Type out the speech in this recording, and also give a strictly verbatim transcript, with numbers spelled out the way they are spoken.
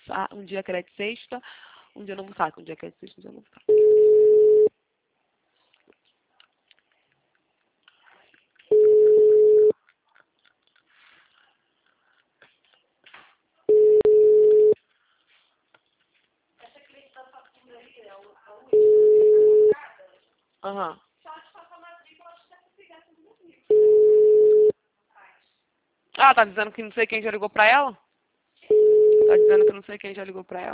sa- um dia que era de sexta, um dia eu não vou saco. Um dia que é de sexta, um dia eu não vou saco. Aham. Ah, tá dizendo que não sei quem já ligou pra ela? Tá dizendo que não sei quem já ligou pra ela?